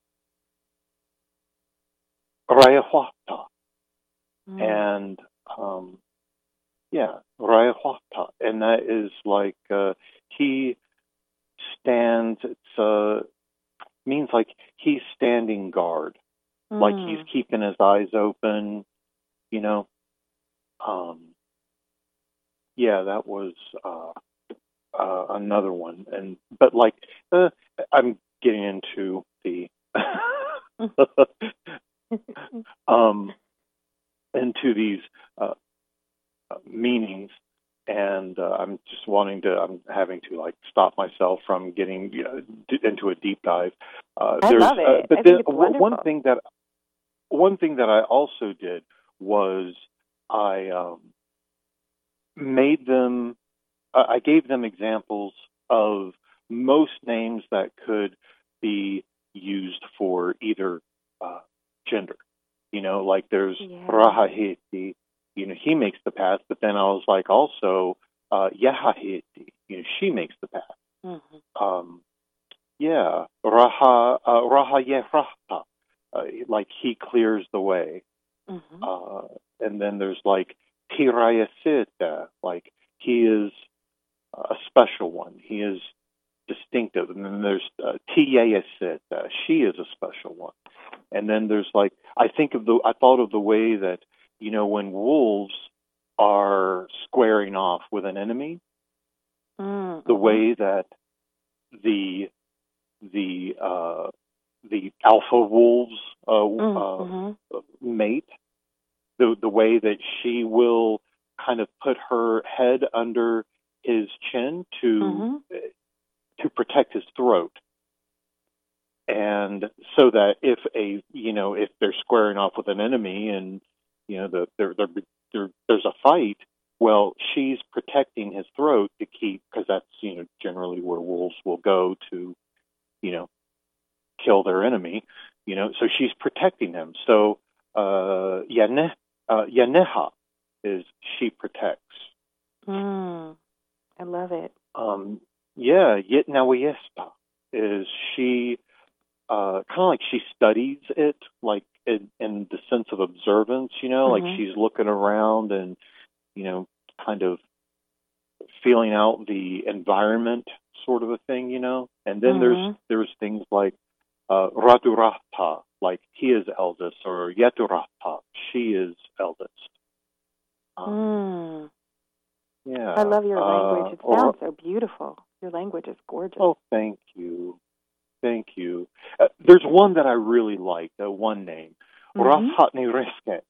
Raiahuata, Mm. and um, yeah, Raiahuata, and that is like uh, he stands. It's uh, means like he's standing guard, Mm. like he's keeping his eyes open, you know. Um, yeah, that was uh, uh, another one, and but like uh, I'm getting into the um, into these uh, meanings, and uh, I'm just wanting to. I'm having to like stop myself from getting you know, d- into a deep dive. Uh, I there's, love it. Uh, but I then think it's one wonderful. thing that one thing that I also did was I um, made them uh, I gave them examples of most names that could be used for either uh, gender. You know, like there's Yeah. Rahahiti, you know, he makes the path, but then I was like also uh, Yahahiti, you know, she makes the path. Mm-hmm. Um, yeah, Raha, uh, Raha Yerahta, uh, like he clears the way. Mm-hmm. Uh, and then there's like Tirayasita, like he is a special one. He is distinctive. And then there's uh, Tiyayasita, she is a special one. And then there's like, I think of the, I thought of the way that, you know, when wolves are squaring off with an enemy, Mm-hmm. the way that the, the, uh, the alpha wolves uh, Mm-hmm. uh, mate, the the way that she will kind of put her head under his chin to Mm-hmm. to protect his throat, and so that if a you know if they're squaring off with an enemy and you know the there there there there's a fight, well she's protecting his throat to keep, because that's you know generally where wolves will go to you know kill their enemy, you know so she's protecting him. So uh Yane, uh, Yaneha is she protects. Mm, I love it. Um, yeah, Yitnawayesta is she uh, kind of like she studies it, like in, in the sense of observance, you know, Mhm. like she's looking around and, you know, kind of feeling out the environment sort of a thing, you know. And then there's Mhm. there's things like uh, Radurata, like he is eldest, or Yaturata, she is eldest. Um, Mm. Yeah. I love your language. It Uh, or- sounds so beautiful. Your language is gorgeous. Oh, thank you. Thank you. Uh, there's one that I really like, uh, one name, Mhm. Rafhatni Reske.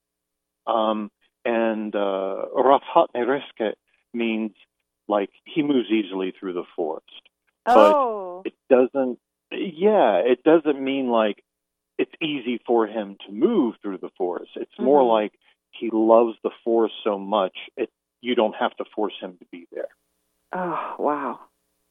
Um, and uh, Rafhatni Reske means like he moves easily through the forest. Oh. But it doesn't, yeah, it doesn't mean like it's easy for him to move through the forest. It's more Mhm. like he loves the forest so much, it you don't have to force him to be there. Oh, wow.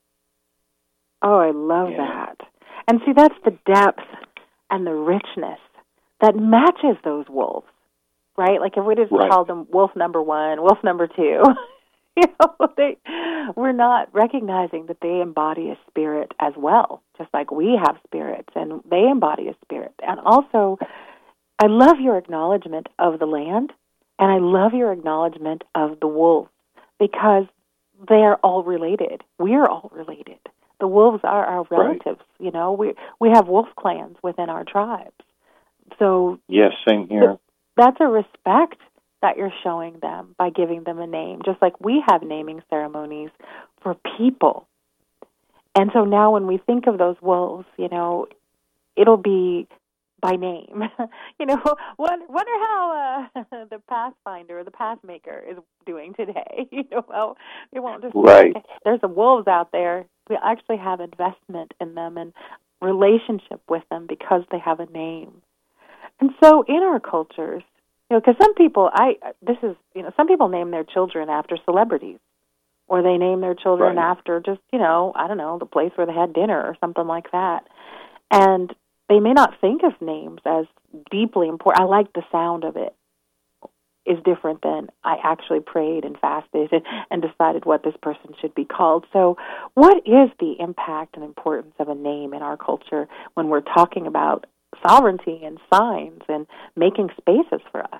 Oh, I love Yeah. that. And see, that's the depth and the richness that matches those wolves, right? Like if we just Right. called them wolf number one, wolf number two, you know, they, we're not recognizing that they embody a spirit as well, just like we have spirits, and they embody a spirit. And also, I love your acknowledgement of the land, and I love your acknowledgement of the wolves, because they are all related. We're all related. The wolves are our relatives. Right. You know, we we have wolf clans within our tribes. So yes, same here. That's a respect that you're showing them by giving them a name, just like we have naming ceremonies for people. And so now when we think of those wolves, you know, it'll be by name. you know, wonder, wonder how uh, the Pathfinder or the Pathmaker is doing today. you know, well, we won't just right. say, okay, there's some wolves out there. We actually have investment in them and relationship with them because they have a name. And so in our cultures, you know, because some people, I this is, you know, some people name their children after celebrities, or they name their children right. after just, you know, I don't know, the place where they had dinner or something like that. And they may not think of names as deeply important. I like the sound of it. Is different than I actually prayed and fasted and, and decided what this person should be called. So what is the impact and importance of a name in our culture when we're talking about sovereignty and signs and making spaces for us?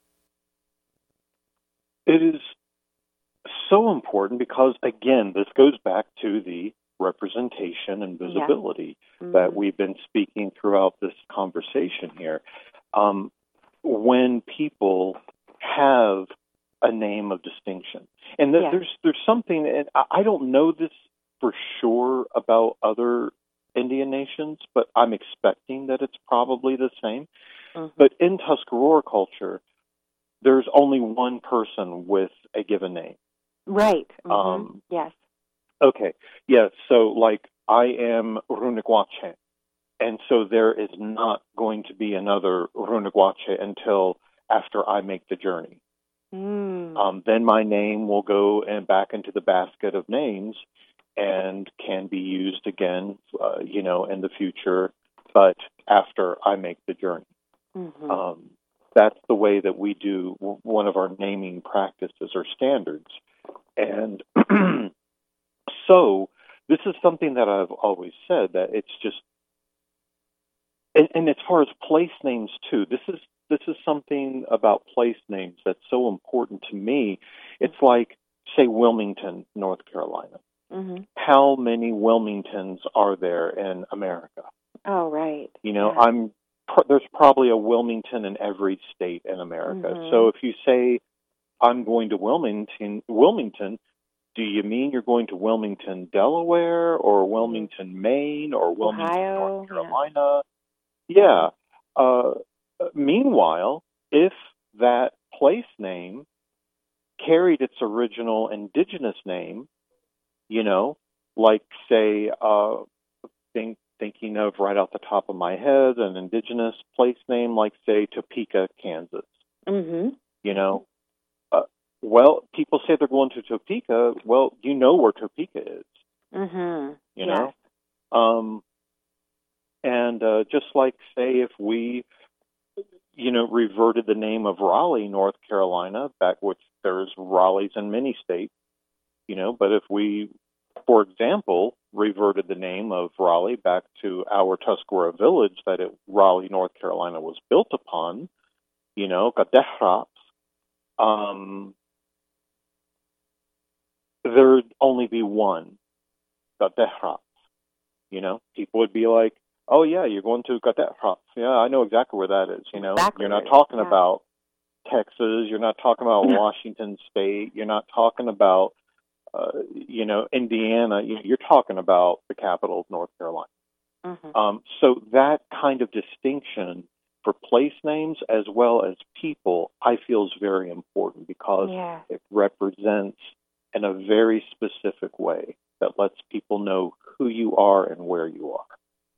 It is so important because, again, this goes back to the representation and visibility yeah. mm-hmm. that we've been speaking throughout this conversation here. Um, when people have a name of distinction, and th- yeah. there's there's something, and I don't know this for sure about other Indian nations, but I'm expecting that it's probably the same. Mm-hmm. But in Tuscarora culture, there's only one person with a given name. Right. Mm-hmm. Um, yes. Okay. Yeah. So, like, I am Runigwache, and so there is not going to be another Runigwache until after I make the journey. Mm. Um, then my name will go and back into the basket of names and can be used again, uh, you know, in the future, but after I make the journey. Mm-hmm. Um, that's the way that we do one of our naming practices or standards. And so this is something that I've always said, that it's just, and, and as far as place names too, this is this is something about place names that's so important to me. It's like, say, Wilmington, North Carolina. Mm-hmm. How many Wilmingtons are there in America? Oh, right. You know, yeah. I'm there's probably a Wilmington in every state in America. Mm-hmm. So if you say, I'm going to Wilmington, Wilmington, do you mean you're going to Wilmington, Delaware, or Wilmington, mm-hmm. Maine, or Wilmington, Ohio, North Carolina? Yeah. yeah. Uh, meanwhile, if that place name carried its original indigenous name, you know, like, say, uh, think, thinking of right off the top of my head, an indigenous place name like, say, Topeka, Kansas. Mm-hmm. You know, uh, well, people say they're going to Topeka. Well, you know where Topeka is. Mm-hmm. You yes. know? Um, and uh, just like, say, if we, you know, reverted the name of Raleigh, North Carolina, back which there's Raleighs in many states, you know, but if we, for example, reverted the name of Raleigh back to our Tuscarora village that it, Raleigh, North Carolina was built upon, you know, Gadehraps, um, there'd only be one Gadehraps. You know, people would be like, oh, yeah, you're going to Gadehraps. Yeah, I know exactly where that is. You know, exactly. You're not talking yeah. about Texas. You're not talking about Washington State. You're not talking about Uh, you know, Indiana, you know, you're talking about the capital of North Carolina. Mm-hmm. Um, so that kind of distinction for place names as well as people, I feel is very important because yeah. it represents in a very specific way that lets people know who you are and where you are.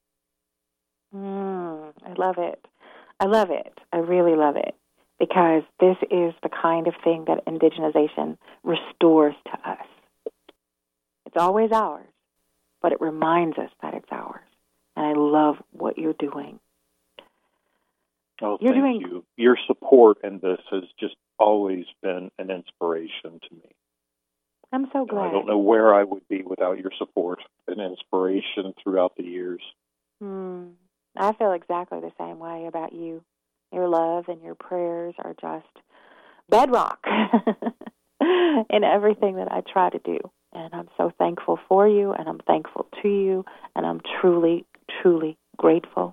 Mm, I love it. I love it. I really love it. Because this is the kind of thing that indigenization restores to us. It's always ours, but it reminds us that it's ours. And I love what you're doing. Oh, you're thank doing... you. Your support in this has just always been an inspiration to me. I'm so glad. I don't know where I would be without your support and inspiration throughout the years. Hmm. I feel exactly the same way about you. Your love and your prayers are just bedrock in everything that I try to do. And I'm so thankful for you, and I'm thankful to you, and I'm truly, truly grateful.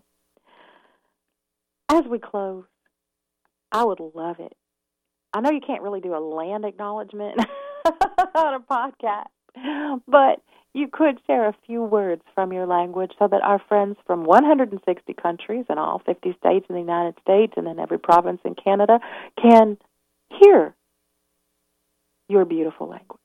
As we close, I would love it. I know you can't really do a land acknowledgement on a podcast, but you could share a few words from your language so that our friends from one hundred sixty countries and all fifty states in the United States and then every province in Canada can hear your beautiful language.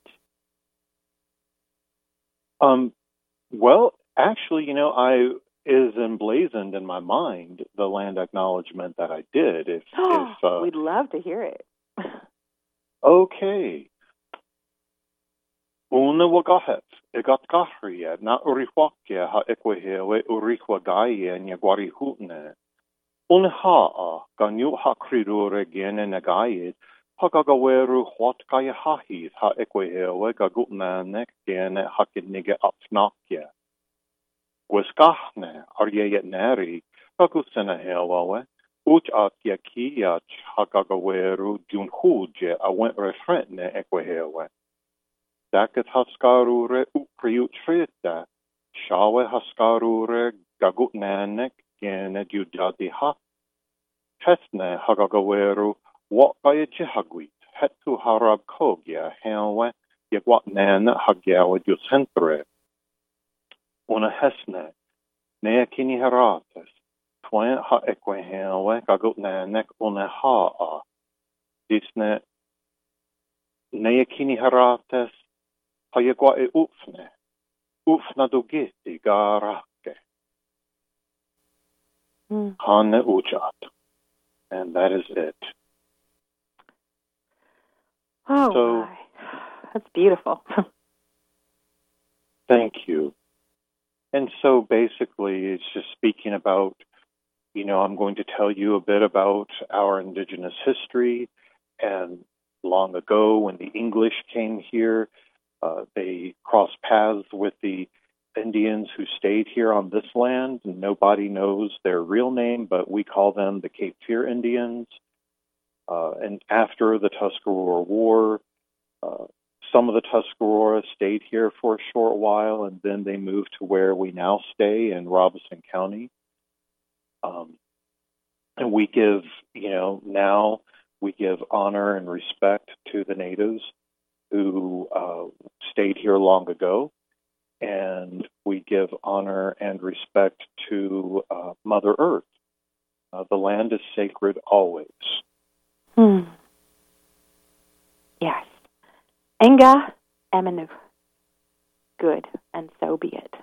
Um, well, actually, you know, I is emblazoned in my mind the land acknowledgement that I did. If, if uh, we'd love to hear it. Okay. Una wagahet, egat gahria, na uriwakia ha ekwehewe urikwagaye nyagwari hutne. Una haa, ganyu ha kridure gene nagayed, hagagaweru hot kaya hahith ha ekwehewe gagutnanek gene hakidnige apfnakia. Gweskahne, aryayet nari, gagusena hewawe, uch at yakiach hagagaweru junhuje a went refrentne ekwehewe. Daket haskarure ukriutrita, shawe haskarure gagutnanek gene jujadi ha. Hesne hagagaweru wakaya jihagwit, hetu harab kogya henwe yagwatnan hagyawa jusentre. Una hesne, nea kini harates, twen ha ekwe henwe gagutnanek una haa. Disne, nea kini harates, Hayagwa e ufne, ufna dogeti garake. Hane ujat. And that is it. Oh, so, my. That's beautiful. Thank you. And so basically it's just speaking about, you know, I'm going to tell you a bit about our indigenous history. And long ago when the English came here, uh, they crossed paths with the Indians who stayed here on this land. And nobody knows their real name, but we call them the Cape Fear Indians. Uh, and after the Tuscarora War, uh, some of the Tuscarora stayed here for a short while, and then they moved to where we now stay in Robeson County. Um, and we give, you know, now we give honor and respect to the natives who uh, stayed here long ago, and we give honor and respect to uh, Mother Earth. Uh, the land is sacred always. Hmm. Yes. Enga Emanu. Good, and so be it.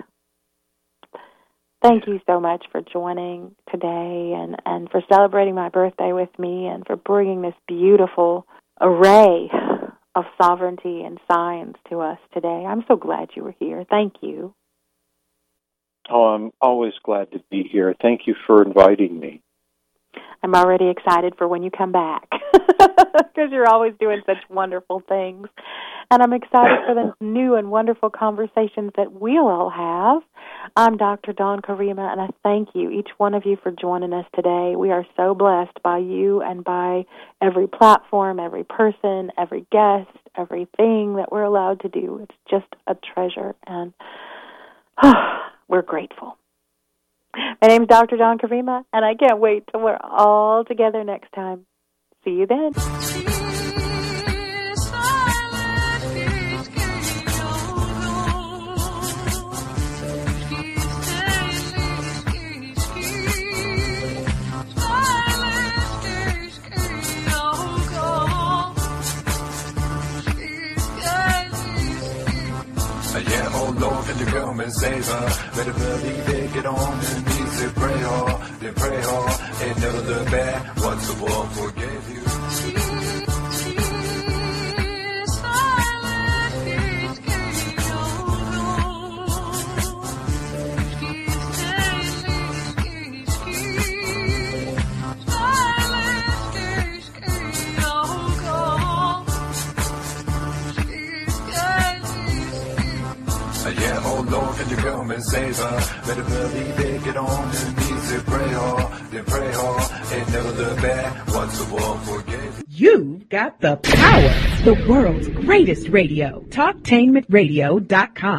Thank you so much for joining today and, and for celebrating my birthday with me and for bringing this beautiful array of sovereignty and signs to us today. I'm so glad you were here. Thank you. Oh, I'm always glad to be here. Thank you for inviting me. I'm already excited for when you come back because you're always doing such wonderful things. And I'm excited for the new and wonderful conversations that we'll all have. I'm Doctor Dawn Karima, and I thank you, each one of you, for joining us today. We are so blessed by you and by every platform, every person, every guest, everything that we're allowed to do. It's just a treasure, and oh, we're grateful. My name's Doctor Dawn Karima, and I can't wait till we're all together next time. See you then. Yeah, oh Lord, can you come and save her? Better believe it, get on your knees and pray hard, then pray hard, and never look back. Once the world forgave you. Yeah, oh Lord, can you come and save her? Better believe it, get on your knees and pray hard, then pray hard, and never look back. Once the world forgave you. You've got the power. The world's greatest radio. Talktainment Radio dot com.